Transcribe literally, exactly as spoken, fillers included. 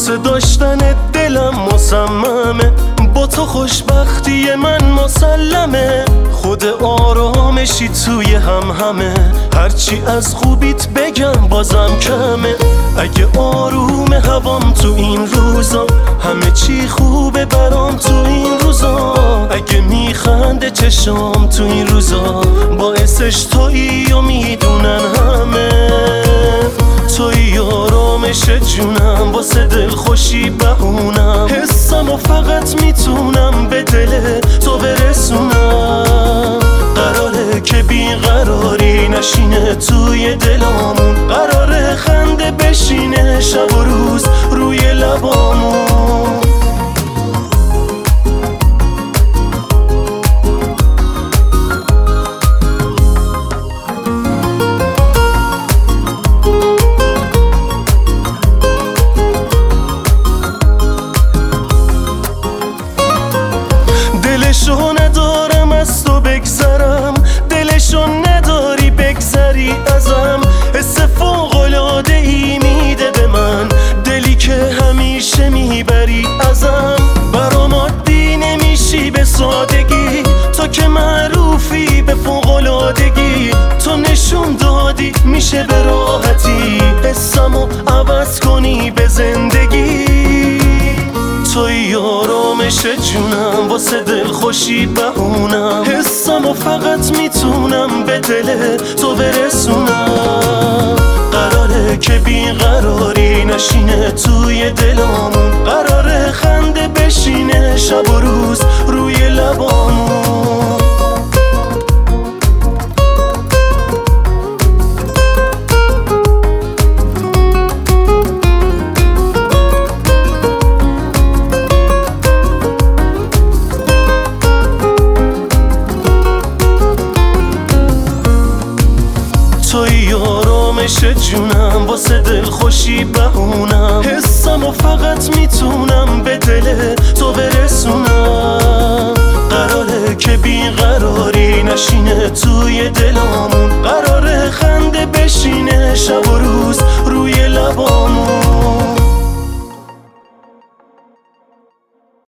واسه داشتن دلم مصممه، با تو خوشبختی من مسلمه. خود آرامشی توی هم همه، هرچی از خوبیت بگم بازم کمه. اگه آروم هوام تو این روزا، همه چی خوبه برام تو این روزا. اگه میخنده چشام تو این روزا، باعثش تویی و میدونن همه. تویی آرامش جونم، واسه دل خوشی بهونم. حسم و فقط میتونم به دل تو برسونم. قراره که بیقراری نشینه توی دلامون، قراره خنده بشینه شب و روز روی لبامون. دلشو ندارم از تو بگذرم، دلشو نداری بگذری ازم. حس فوق‌العاده ای میده به من، دلی که همیشه میبری ازم. برام عادی نمیشی به سادگی، تو که معروفی به فوق‌العادگی. تو نشون دادی میشه به راحتی حسمو عوض کنی به زندگی. توی آرامش جونم، واسه دل خوشی بهونم. حسم و فقط میتونم به دل تو برسونم. قراره که بیقراری نشینه توی دلامون، قراره خنده بشینه شب و روز روی لبامون. توی آرامش جونم، واسه دل خوشی بهونم. حسم و فقط میتونم به دل تو برسونم. قراره که بیقراری نشینه توی دلامون، قراره خنده بشینه شب و روز روی لبامون.